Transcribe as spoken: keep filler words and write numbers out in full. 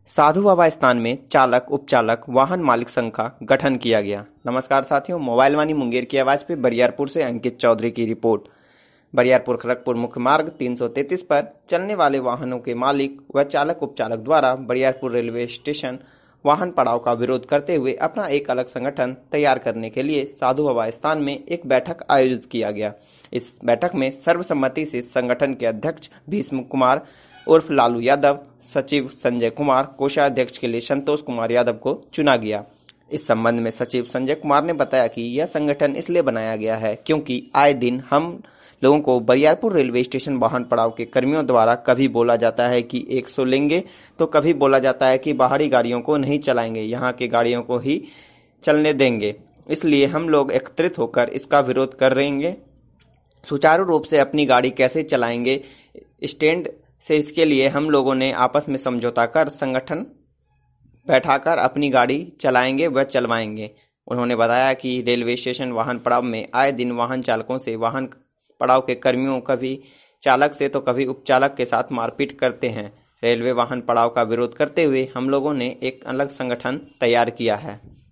साधु बाबा स्थान में चालक उपचालक वाहन मालिक संघ का गठन किया गया। नमस्कार साथियों, मोबाइल वाणी मुंगेर की आवाज पे बरियारपुर से अंकित चौधरी की रिपोर्ट। बरियारपुर खड़गपुर मुख्य मार्ग तीन सौ तैंतीस पर चलने वाले वाहनों के मालिक व चालक उपचालक द्वारा बरियारपुर रेलवे स्टेशन वाहन पड़ाव का विरोध करते हुए अपना एक अलग संगठन तैयार करने के लिए साधु बाबा स्थान में एक बैठक आयोजित किया गया। इस बैठक में सर्वसम्मति से संगठन के अध्यक्ष भीष्म कुमार उर्फ लालू यादव, सचिव संजय कुमार, कोषाध्यक्ष के लिए संतोष कुमार यादव को चुना गया। इस संबंध में सचिव संजय कुमार ने बताया कि यह संगठन इसलिए बनाया गया है क्योंकि आए दिन हम लोगों को बरियारपुर रेलवे स्टेशन वाहन पड़ाव के कर्मियों द्वारा कभी बोला जाता है कि एक सौ लेंगे तो कभी बोला जाता है कि बाहरी गाड़ियों को नहीं चलाएंगे, यहाँ की गाड़ियों को ही चलने देंगे। इसलिए हम लोग एकत्रित होकर इसका विरोध कर रहेंगे। सुचारू रूप से अपनी गाड़ी कैसे चलाएंगे स्टैंड से, इसके लिए हम लोगों ने आपस में समझौता कर संगठन बैठाकर अपनी गाड़ी चलाएंगे व चलवाएंगे। उन्होंने बताया कि रेलवे स्टेशन वाहन पड़ाव में आए दिन वाहन चालकों से वाहन पड़ाव के कर्मियों कभी चालक से तो कभी उपचालक के साथ मारपीट करते हैं। रेलवे वाहन पड़ाव का विरोध करते हुए हम लोगों ने एक अलग संगठन तैयार किया है।